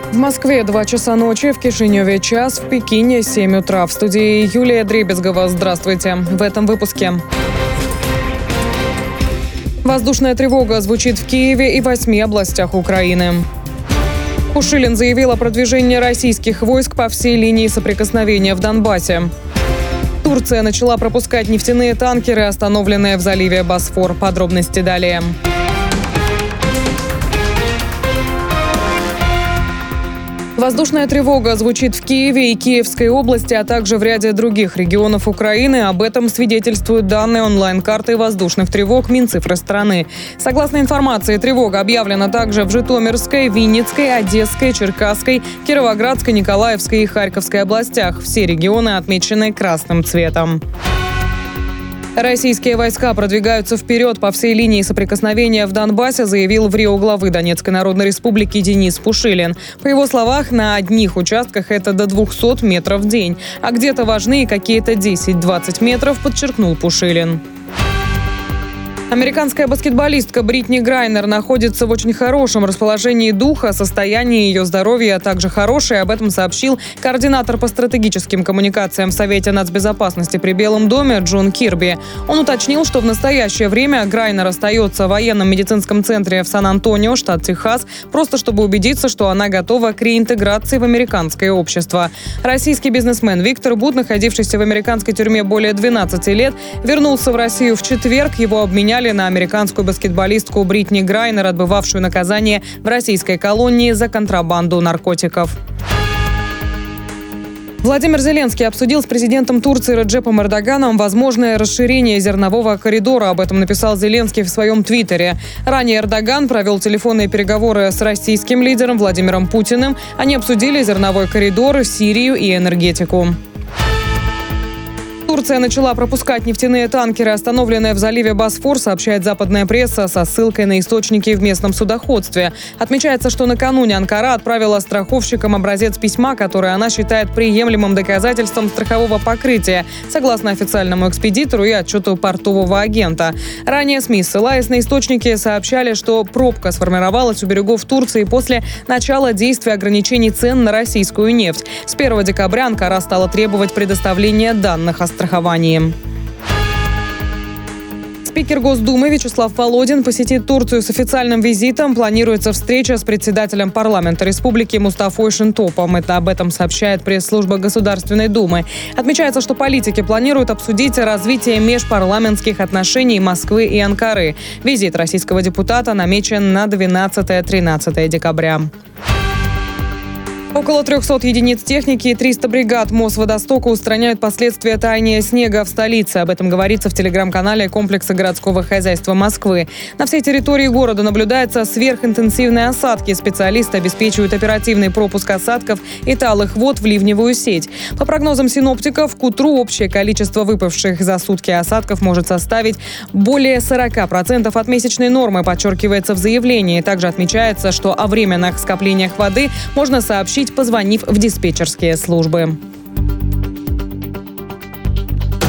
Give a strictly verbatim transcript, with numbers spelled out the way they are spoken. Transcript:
В Москве два часа ночи, в Кишиневе час, в Пекине семь утра. В студии Юлия Дребезгова. Здравствуйте. В этом выпуске. Воздушная тревога звучит в Киеве и восьми областях Украины. Пушилин заявил о продвижении российских войск по всей линии соприкосновения в Донбассе. Турция начала пропускать нефтяные танкеры, остановленные в заливе Босфор. Подробности далее. Воздушная тревога звучит в Киеве и Киевской области, а также в ряде других регионов Украины. Об этом свидетельствуют данные онлайн-карты воздушных тревог Минцифры страны. Согласно информации, тревога объявлена также в Житомирской, Винницкой, Одесской, Черкасской, Кировоградской, Николаевской и Харьковской областях. Все регионы отмечены красным цветом. Российские войска продвигаются вперед по всей линии соприкосновения в Донбассе, заявил в Рио главы Донецкой Народной Республики Денис Пушилин. По его словам, на одних участках это до двухсот метров в день, а где-то важны какие-то десять-двадцать метров, подчеркнул Пушилин. Американская баскетболистка Бритни Грайнер находится в очень хорошем расположении духа, состояние ее здоровья также хорошее. Об этом сообщил координатор по стратегическим коммуникациям в Совете нацбезопасности при Белом доме Джон Кирби. Он уточнил, что в настоящее время Грайнер остается в военном медицинском центре в Сан-Антонио, штат Техас, просто чтобы убедиться, что она готова к реинтеграции в американское общество. Российский бизнесмен Виктор Бут, находившийся в американской тюрьме более двенадцати лет, вернулся в Россию в четверг. Его обменяли на американскую баскетболистку Бритни Грайнер, отбывавшую наказание в российской колонии за контрабанду наркотиков. Владимир Зеленский обсудил с президентом Турции Реджепом Эрдоганом возможное расширение зернового коридора. Об этом написал Зеленский в своем твиттере. Ранее Эрдоган провел телефонные переговоры с российским лидером Владимиром Путиным. Они обсудили зерновой коридор, Сирию и энергетику. Турция начала пропускать нефтяные танкеры, остановленные в заливе Босфор, сообщает западная пресса со ссылкой на источники в местном судоходстве. Отмечается, что накануне Анкара отправила страховщикам образец письма, который она считает приемлемым доказательством страхового покрытия, согласно официальному экспедитору и отчету портового агента. Ранее СМИ, ссылаясь на источники, сообщали, что пробка сформировалась у берегов Турции после начала действия ограничений цен на российскую нефть. С первого декабря Анкара стала требовать предоставления данных о страховании. Спикер Госдумы Вячеслав Володин посетит Турцию с официальным визитом. Планируется встреча с председателем парламента республики Мустафой Шентопом. Это об этом сообщает пресс-служба Государственной Думы. Отмечается, что политики планируют обсудить развитие межпарламентских отношений Москвы и Анкары. Визит российского депутата намечен на двенадцатое-тринадцатое декабря. Около трехсот единиц техники и триста бригад Мосводостока устраняют последствия таяния снега в столице. Об этом говорится в телеграм-канале комплекса городского хозяйства Москвы. На всей территории города наблюдаются сверхинтенсивные осадки. Специалисты обеспечивают оперативный пропуск осадков и талых вод в ливневую сеть. По прогнозам синоптиков, к утру общее количество выпавших за сутки осадков может составить более сорока процентов от месячной нормы, подчеркивается в заявлении. Также отмечается, что о временных скоплениях воды можно сообщить, позвонив в диспетчерские службы.